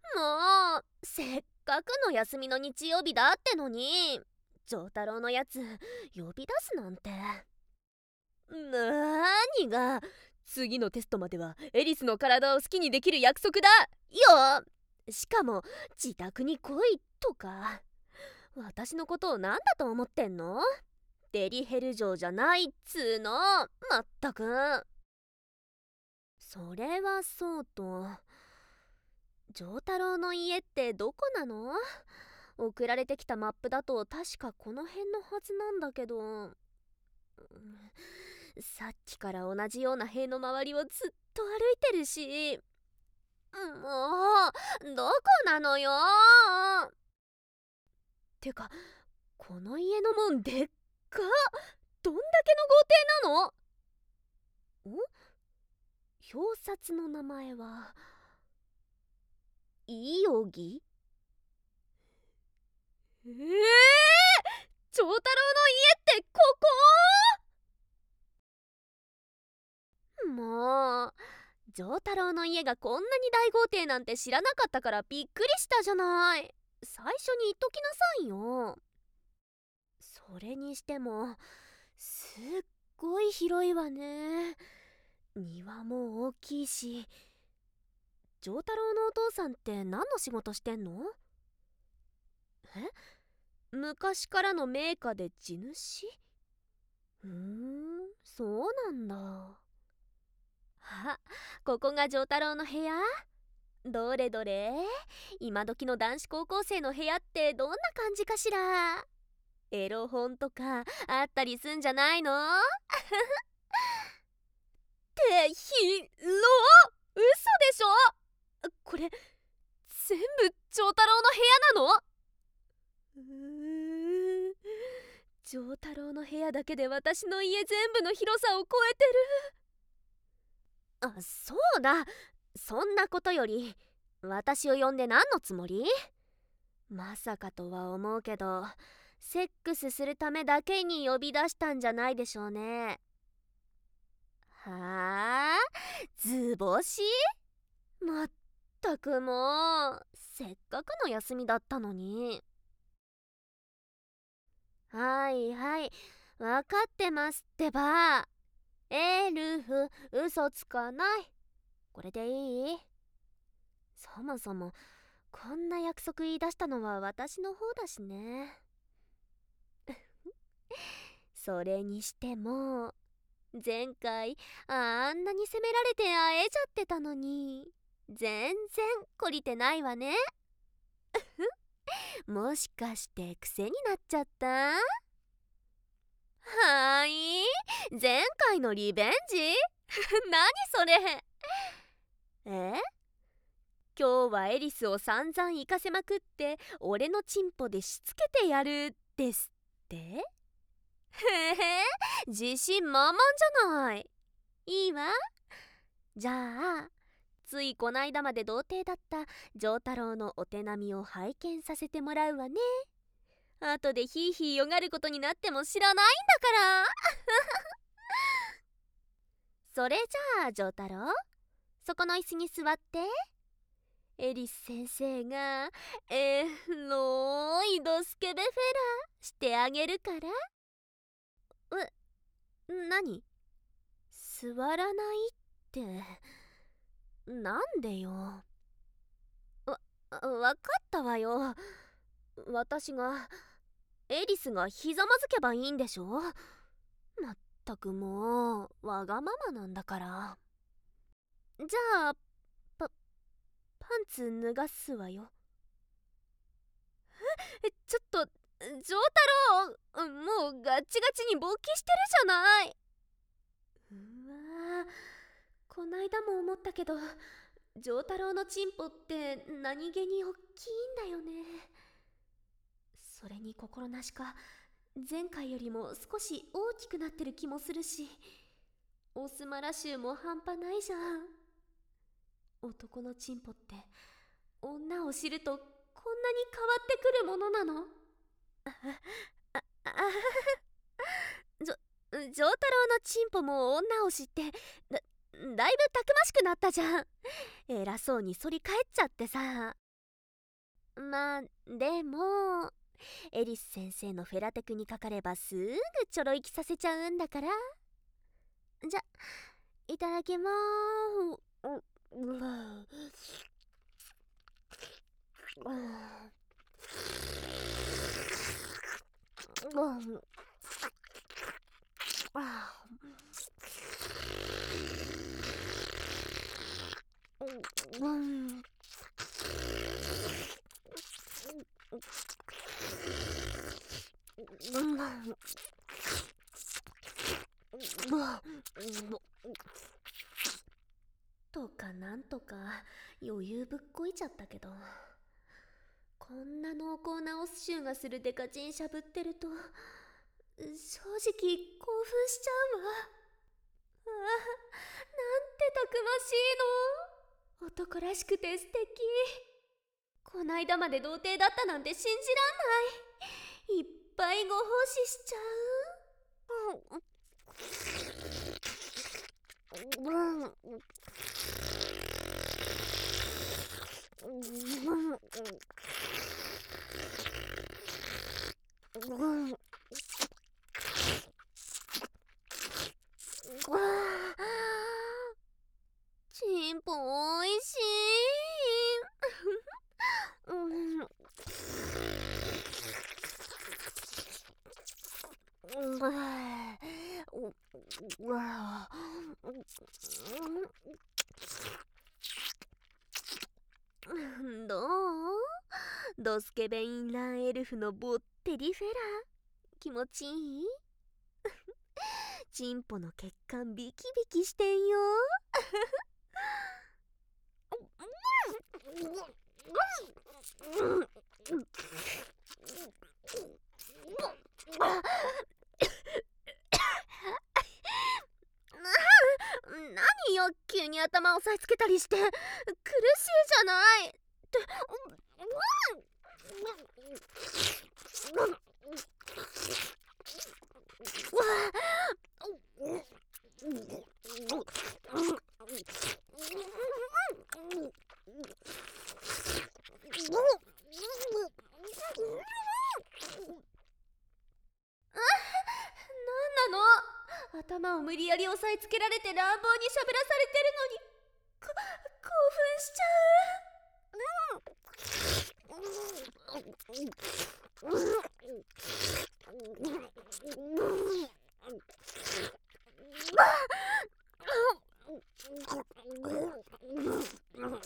もうせっかくの休みの日曜日だってのに、丈太郎のやつ呼び出すなんて。なーにが、次のテストまではエリスの体を好きにできる約束だよ。しかも自宅に来いとか。私のことを何だと思ってんの？デリヘル嬢じゃないっつーの。まったく。それはそうと、丈太郎の家ってどこなの？送られてきたマップだと確かこの辺のはずなんだけど、さっきから同じような塀の周りをずっと歩いてるし、もうどこなのよ。てかこの家の門でっか。どんだけの豪邸なの？表札の名前はイオギ。丈太郎の家ってここ？もう丈太郎の家がこんなに大豪邸なんて知らなかったからびっくりしたじゃない。最初に言っときなさいよ。それにしてもすっごい広いわね。庭も大きいし。丈太郎のお父さんって何の仕事してんの？昔からの名家で地主？そうなんだ。あ、ここが丈太郎の部屋？どれどれ、今時の男子高校生の部屋ってどんな感じかしら？エロ本とかあったりすんじゃないの？って嘘でしょ？これ全部丈太郎の部屋なの？丈太郎の部屋だけで私の家全部の広さを超えてる。そうだ、そんなことより私を呼んで何のつもり？まさかとは思うけど、セックスするためだけに呼び出したんじゃないでしょうね。はあ、図星？まったくもう、せっかくの休みだったのに。はいはい、わかってますってば。エルフ、嘘つかない。これでいい？そもそもこんな約束言い出したのは私の方だしね。それにしても前回あんなに責められて会えちゃってたのに全然懲りてないわね。もしかして癖になっちゃった？はーい、前回のリベンジ？何それ？え？今日はエリスを散々行かせまくって俺のチンポでしつけてやるですって？へへ、自信満々じゃない。いいわ。じゃあついこないだまで童貞だった丈太郎のお手並みを拝見させてもらうわね。後でヒーヒーよがることになっても知らないんだからそれじゃあ丈太郎、そこの椅子に座って。エリス先生がロいドスケベフェラしてあげるから。何？座らないってなんでよ。わかったわよ。私がエリスがひざまずけばいいんでしょ？まったくもうわがままなんだから。じゃあパンツ脱がすわよ。ちょっと丈太郎、もうガチガチに勃起してるじゃない。こないだも思ったけど丈太郎のチンポって何気に大きいんだよね。それに心なしか前回よりも少し大きくなってる気もするし、オスマラ臭も半端ないじゃん。男のチンポって女を知るとこんなに変わってくるものなの？丈太郎のチンポも女を知ってだいぶたくましくなったじゃん。偉そうに反り返っちゃってさ。 まあでもエリス先生のフェラテクにかかればすぐちょろいきさせちゃうんだから。じゃ、いただきまーとかなんとか余裕ぶっこいちゃったけど、こんな濃厚なオスシューがするデカチンしゃぶってると正直興奮しちゃうわ。ああ、なんてたくましいの。男らしくて素敵。こないだまで童貞だったなんて信じらんない。いっぱいご奉仕しちゃう。チンポおいしい。どう？ドスケベインランエルフのボッテリフェラ気持ちいい？チンポの血管ビキビキしてんよ。何よ、急に頭押さえつけたりして。苦しいじゃないって。なんなの？頭を無理やり押さえつけられて乱暴にしゃべらされてるのに興奮しちゃう。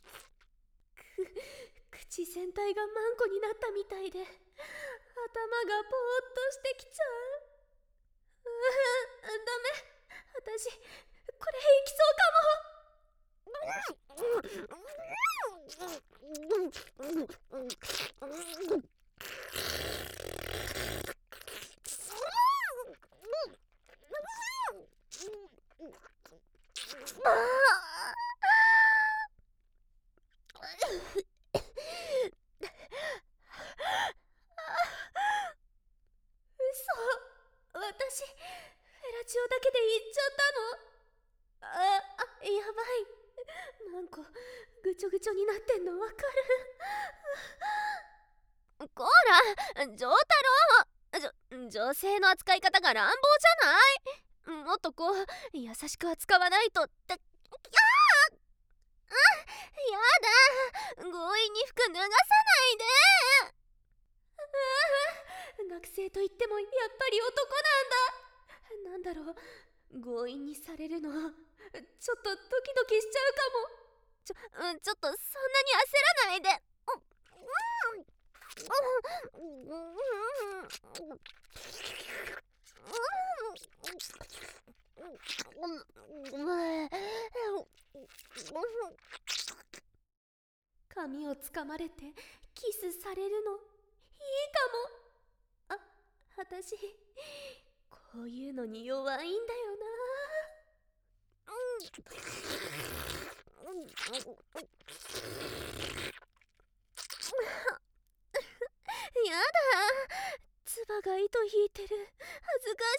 口全体がマンコになったみたいで頭がぼーっとしてきちゃう。ダメ、私これいきそうかも。私フェラチオだけで言っちゃったの？やばい。なんかぐちょぐちょになってんのわかる？こら、丈太郎、女性の扱い方が乱暴じゃない？もっとこう優しく扱わないとって。やだ、強引に服脱がさないで。学生といってもやっぱり男なんだ。なんだろう、強引にされるのちょっとドキドキしちゃうかも。ちょっとそんなに焦らないで。髪をつかまれてキスされるのいいかも。私こういうのに弱いんだよな。やだ、つばが糸引いてる。恥ずか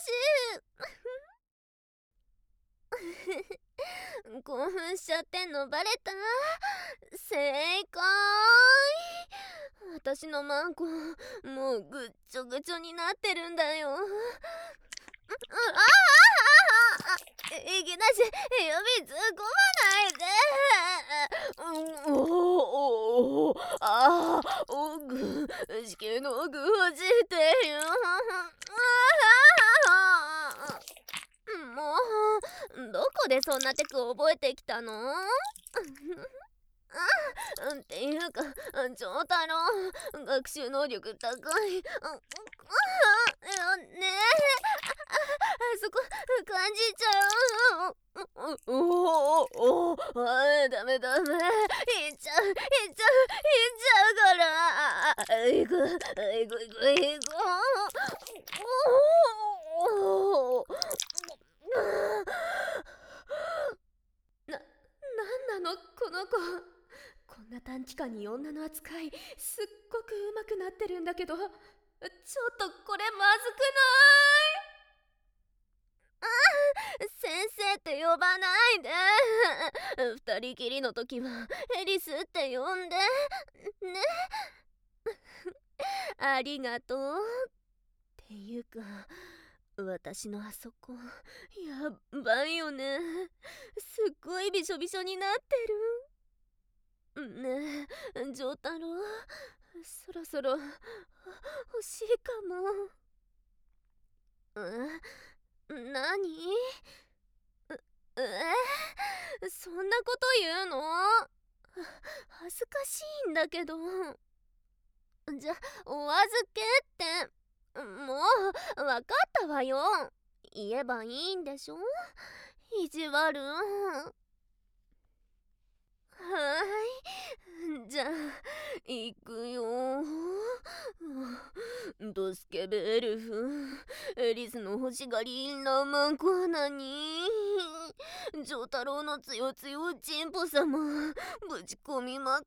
しい。興奮しちゃってんのバレた？正解。 私のマンコもうぐっちょぐちょになってるんだよ。いきなし指突っ込まないで。子宮の奥落ちてる。もうどこでそんなテク覚えてきたの？っていうか長太郎学習能力高い。ねえ、そこ感じちゃう。ダメダメ、いっちゃうから。いくなんなのこの子。こんな短期間に女の扱いすっごく上手くなってるんだけど、ちょっとこれまずくない？先生って呼ばないで。二人きりの時はエリスって呼んでね。ありがとう。っていうか私のあそこやばいよね。すっごいびしょびしょになってる。ねえ丈太郎、そろそろ欲しいかも。何？そんなこと言うの？恥ずかしいんだけど。じゃお預けってもうわかったわよ。言えばいいんでしょ？意地悪。じゃあ行くよ。ドスケベルフ、エリスの欲しがりなマンコは何？丈太郎のつよつよチンポ様ぶち込みまくって。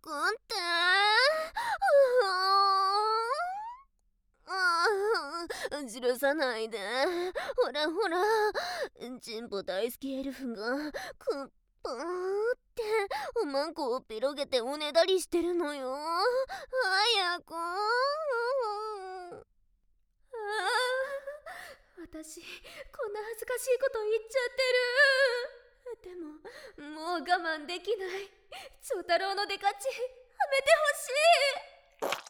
じらさないで。ほらほら、チンポ大好きエルフがくっぱーっておまんこを広げておねだりしてるのよ。早く。私こんな恥ずかしいこと言っちゃってる。でももう我慢できない。丈太郎のデカチはめてほしい。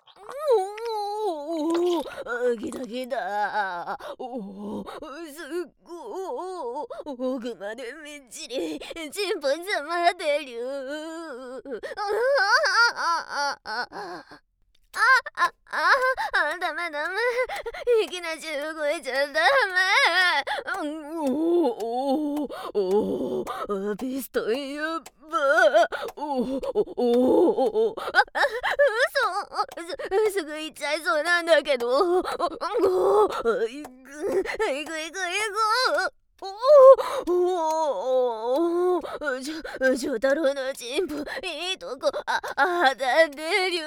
ギダギダ。すっごー。奥までみっちりチンポ詰まってる。ダメダメ、いきなり動いちゃダメ。ピストンやっば。すぐ行っちゃいそうなんだけど。いく。丈太郎のチンポいいとこ当たってるよ。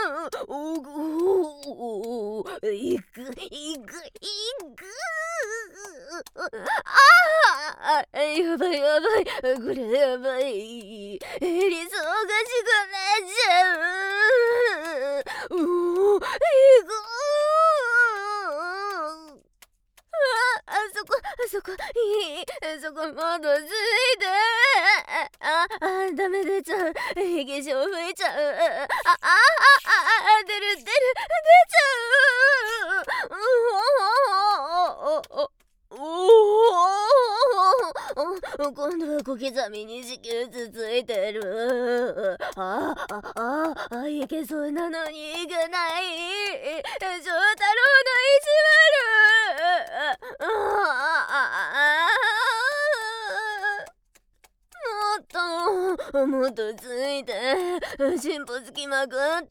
いく。やばいこれやばい。理想がしくなっちゃう。いく。そこもどついて。ダメ出ちゃう。化粧吹いちゃう。出ちゃう。今度は小刻みに子宮つついてる。いけそうなのにいけない。丈太郎の意地悪。もっとついてチンポつきまくって。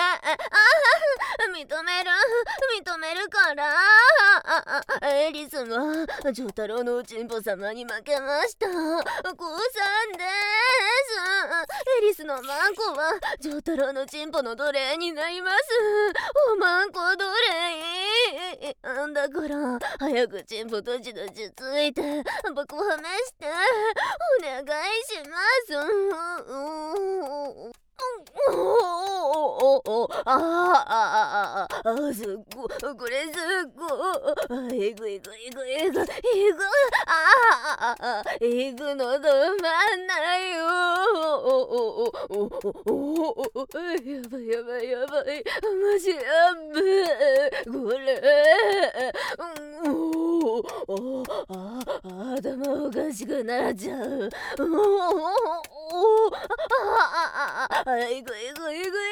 認めるから。エリスは丈太郎のチンポ様に負けました。降参です。エリスのマンコは丈太郎のチンポの奴隷になります。おマンコ奴隷だから早くチンポどちどちついて僕をはめしてお願いします。 すっご、これすっご、えぐいぐいぐいぐいぐ、えぐの止まんないよ。やばいやばいやばい、マジやばい、これ。頭おかしくなっちゃう。いくいくいくいく。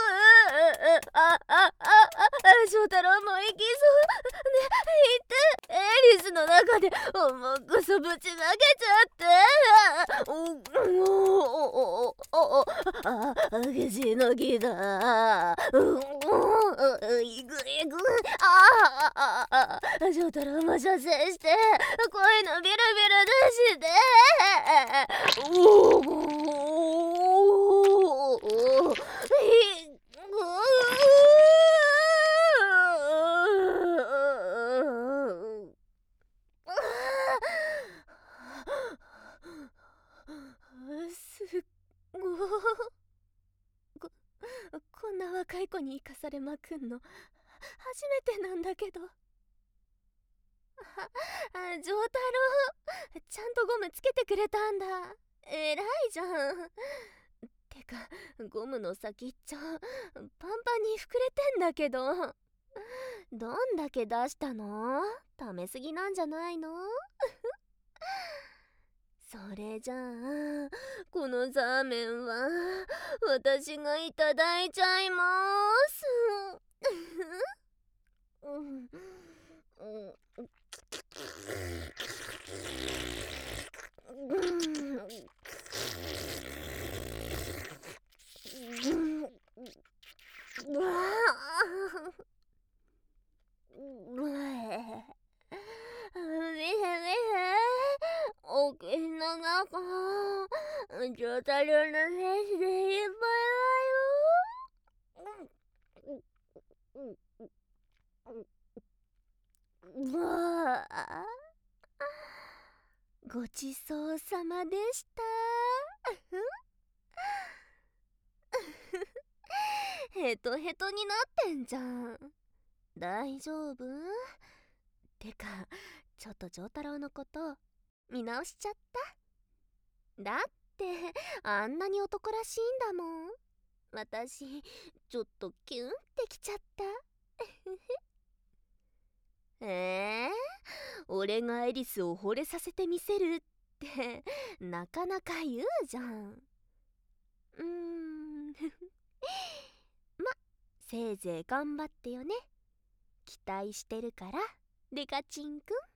翔太郎も行きそうね。いて、エリスの中で重くそぶちまけちゃって。激しいのきだ。いくいく。翔太郎も射精して声のビルビル出して。すっごこんな若い子に生かされまくんの初めてなんだけど。丈太郎、ちゃんとゴムつけてくれたんだ。偉いじゃん。てか、ゴムの先っちょパンパンに膨れてんだけど。どんだけ出したの？ためすぎなんじゃないの？それじゃあこのザーメンは私がいただいちゃいます。お口の中、状態量の精子でいっぱいだよ。わあ、ごちそうさまでした。ヘトヘトになってんじゃん。大丈夫？てか、ちょっと丈太郎のこと見直しちゃった。だってあんなに男らしいんだもん。私ちょっとキュンってきちゃった。俺がエリスを惚れさせてみせるってなかなか言うじゃん。ま、せいぜい頑張ってよね。期待してるから、デカチンくん。